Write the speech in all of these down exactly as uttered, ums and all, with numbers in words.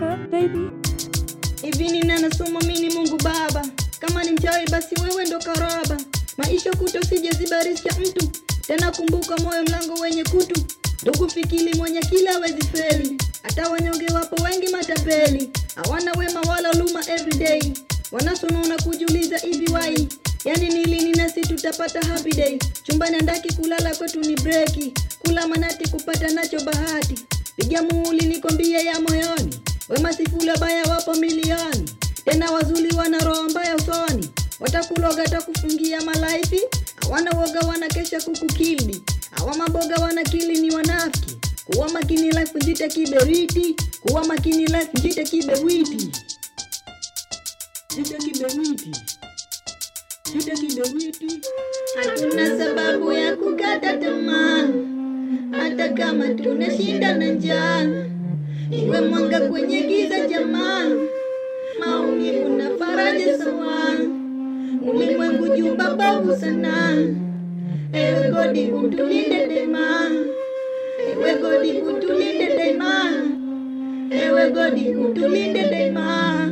up, baby? Hivi ni nani anasomamini Mungu Baba? Kama ni mchawi basi wewe ndo karaba. Maisha kuto sijazibarisha mtu. Tena kumbuka moyo mlango wenye kutu. Ndugu fikili mwenye kila wezi feli. Hata wanyonge wapo wengi matapeli. Hawana wema wala luma everyday. Wanasonona kujiuliza hivi why. Yani ni lini nasi tutapata happy day. Chumbani andaki kulala kwetu ni breki. Kula manati kupata nacho bahati. Piga muuli nikwambia ya moyoni. Wema sifula baya wapo milioni. Tena wazuli wana roho mbaya usoni. Watakuloga takufungia malaifi. Hawana woga wanakesha kukukili. Hawa maboga wanakili ni wanafiki. Kuwa makini life njite kiberiti. Kuwa makini life njite kiberiti. Njite kiberiti. Njite kiberiti. Hatuna sababu ya kukata tamaa. Hata kama tunashinda na njaa. Iwe mwanga kwenye giza jamaa. Maumivu na faraja sawa. Ulimwengu jumba babu sana. Ewe godi utulinde daima. Ewe godi utulinde daima. Ewe godi utulinde daima.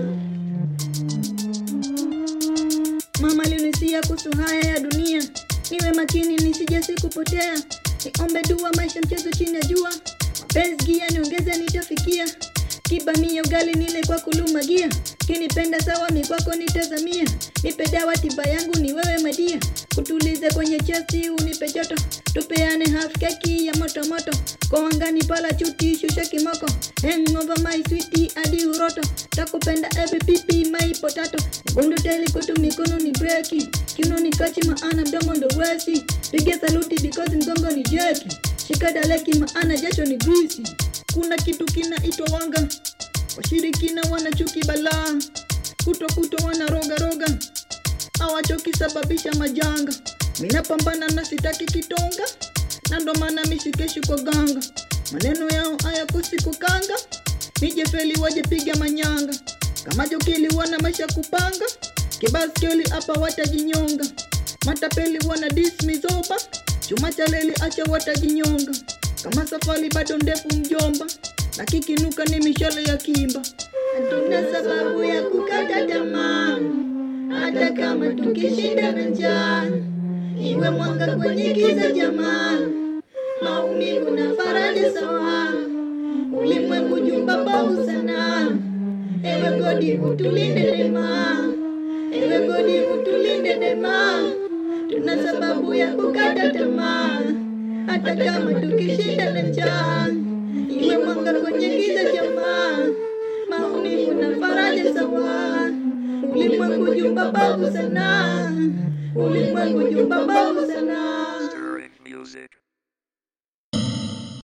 Mama linisia kuhusu haya ya dunia. Niwe makini nisije sikupotea. Niombe dua maisha mchezo chini ya jua. Mapenzi gia niongeze nitafikia. Kiba mio gali nile kwa kulumagia. Kinipenda sawa mi kwako nitazamia. Nipe dawa tiba yangu ni wewe madia. Kutulize kwenye chesti unipe joto. Tupeane half keki ya moto moto. Kwa wangani pala chuti shusha kimoko. Hangover my sweetie adi uroto. Takupenda every pipi my potato. Bundu teli kutu mikono ni breki. Kiuno ni kachi maana mdomo ndo wesi. Pige saluti because mgongo ni jeki. Shika daleki maana jasho ni greasy. Kuna kitu kinaitwa wanga. Washirikina wanachuki balaa. Kuto kuto wana roga roga. Hawachoki sababisha majanga. Mina pambana na sitaki kitonga. Na ndo maana mishikeshi kwa ganga. Maneno yao haya kusikukanga. Nije feli waje piga manyanga. Kama jokili wana maisha kupanga. Kibaskeli hapa watajinyonga. Matapeli wana dismizoba. Chuma chaleli acha watajinyonga. Kama safari bado ndefu mjomba. Na kikinuka ni mishale ya kimba. Hatuna sababu ya kukata tamaa. Hata kama tukishinda na njaa. Iwe mwanga kwenye giza jamaa. Maumivu na faraja sawa. Ulimwengu jumba babu sana. Ewe godi utulinde daima. Ewe godi utulinde daima. Tuna sababu ya kukata tamaa. Hata kama tukishinda na njaa. Iwe mwanga kwenye giza jamaa. Maumivu na faraja sawa. Ulimwengu jumba babu sana. Ulimwengu jumba babu sana. Stirring music.